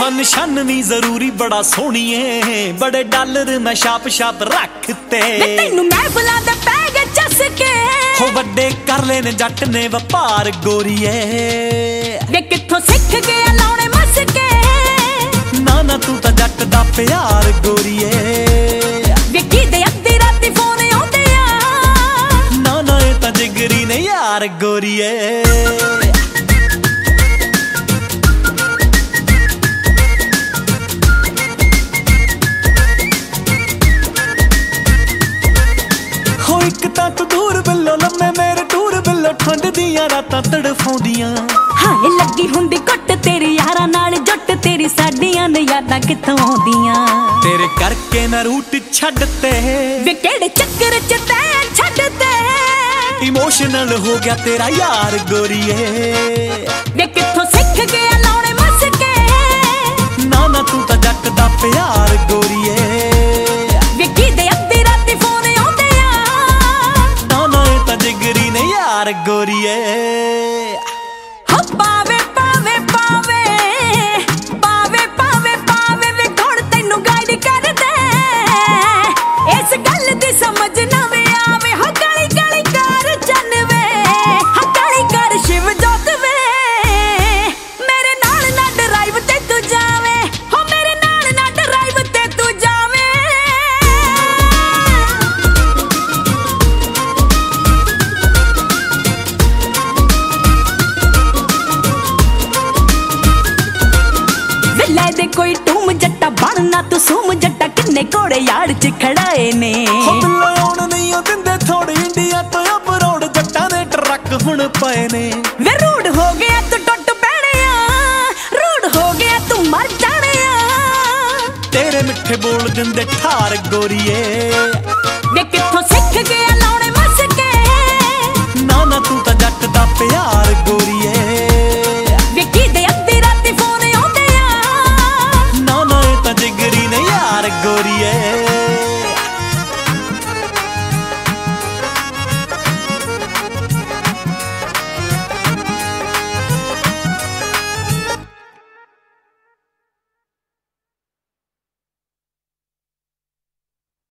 ਨਿਸ਼ਾਨਨੀ ਜ਼ਰੂਰੀ ਬੜਾ ਸੋਹਣੀਏ, ਬੜੇ ਡਾਲਰ ਮੈਂ ਛਾਪ ਛਾਪ ਰੱਖਤੇ। ਤੈਨੂੰ ਮੈਂ ਬੁਲਾਦਾ ਪੈ ਗਿਆ ਚੱਸ ਕੇ, ਹੋ ਵੱਡੇ ਕਰ ਲੈ ਨੇ ਜੱਟ ਨੇ ਵਪਾਰ ਗੋਰੀਏ। ਵੇ ਕਿੱਥੋਂ ਸਿੱਖ ਗਿਆ ਲਾਉਣੇ ਮਸਕੇ, ਨਾ ਨਾ ਤੂੰ ਤਾਂ ਜੱਟ ਦਾ ਪਿਆਰ ਗੋਰੀਏ। ਵੇ ਕਿਦੇ ਅੱਧੀ ਰਾਤੀ ਫੋਨ ਆਉਂਦੇ ਆ, ਨਾ ਨਾ ਇਹ ਤਾਂ ਜਿਗਰੀ ਨੇ ਯਾਰ ਗੋਰੀਏ। ਇੱਕ ਤਾਂ ਤੂੰ ਦੂਰ ਬਿੱਲੋ ਲੰਮੇ ਮੇਰੇ ਟੂਰ ਬਿੱਲੋ, ਠੰਡ ਦੀਆਂ ਰਾਤਾਂ ਤੜਫਾਉਂਦੀਆਂ। ਹਾਏ ਲੱਗੀ ਹੁੰਦੀ ਘੁੱਟ ਤੇਰੀ ਯਾਰਾਂ ਨਾਲ ਜੁੱਟ, ਤੇਰੀ ਸਾਡੀਆਂ ਨੇ ਯਾਦਾਂ ਕਿੱਥੋਂ ਆਉਂਦੀਆਂ। ਤੇਰੇ ਕਰਕੇ ਨਾ ਰੂਟ ਛੱਡਤੇ, ਵੇ ਕਿਹੜੇ ਚੱਕਰ ਚ ਤੈਂ ਛੱਡਤੇ। ਇਮੋਸ਼ਨਲ ਹੋ ਗਿਆ ਤੇਰਾ ਯਾਰ ਗੋਰੀਏ। ਵੇ ਕਿੱਥੋਂ ਸਿੱਖ ਗਿਆ ਲਾਉਣੇ ਮਸਕੇ, ਨਾ ਨਾ ਤੂੰ ਤਾਂ ਜੱਟ ਦਾ ਪਿਆਰ ਗੋਰੀਏ। ਵੇ ਕਿਦੇ ਅੱਧੀ ਰਾਤੀ ਫੋਨ ਆਉਂਦੇ ਆ, ਨਾ ਨਾ ਇਹ ਤਾਂ ਜਿਗਰੀ ਨੇ ਯਾਰ ਗੋਰੀਏ। ਹੋ ਪਾਵੇ ਪਾਵੇ ਪਾਵੇ ਪਾਵੇ ਪਾਵੇ ਪਾਵੇ, ਵੇ ਕੌਣ ਤੈਨੂੰ ਗਾਈਡ ਕਰਦੇ, ਇਸ ਗੱਲ ਦੀ ਸਮਝ ਨਾ ਵੇ ਆਵੇ। ਹੋ ਗਲੀ ਗਲੀ ਕਰ ਜਨਵੇ, ਹੋ ਗਲੀ ਕਰ ਸ਼ਿਵ ਜੋਤ ਵੇ, ਮੇਰੇ ਨਾਲ ਨਾ ਡਰਾਈਵ ਤੇ ਤੂੰ ਜਾਵੇਂ, ਹੋ ਮੇਰੇ ਨਾਲ ਨਾ ਡਰਾਈਵ ਤੇ ਤੂੰ ਜਾਵੇਂ। ਲੈ ਦੇ ਕੋਈ ਟੂਮ ਜੱਟਾ ਬਣਨਾ ਤੂੰ ਸੂਮ ਜੱਟਾ, ਕਿੰਨੇ ਘੋੜੇ ਯਾਰ ਚ ਖੜਾਏ ਨੇ। ਬਿੱਲੋ ਆਉਣ ਨਹੀਂ ਉਹ ਦਿੰਦੇ ਥੋੜੀ, ਇੰਡੀਆ ਤੋਂ ਅਬਰੋਡ ਜੱਟਾਂ ਦੇ ਟਰੱਕ ਹੁਣ ਪਏ ਨੇ। ਵੇ ਰੂਡ ਹੋ ਗਿਆ ਤੂੰ ਟੁੱਟ ਪੈਣਿਆ, ਰੂਡ ਹੋ ਗਿਆ ਤੂੰ ਮਰ ਜਾਣਿਆ। ਤੇਰੇ ਮਿੱਠੇ ਬੋਲ ਦਿੰਦੇ ਠਾਰ ਗੋਰੀਏ। ਵੇ ਕਿੱਥੋਂ ਸਿੱਖ ਗਿਆ ਲਾਉਣੇ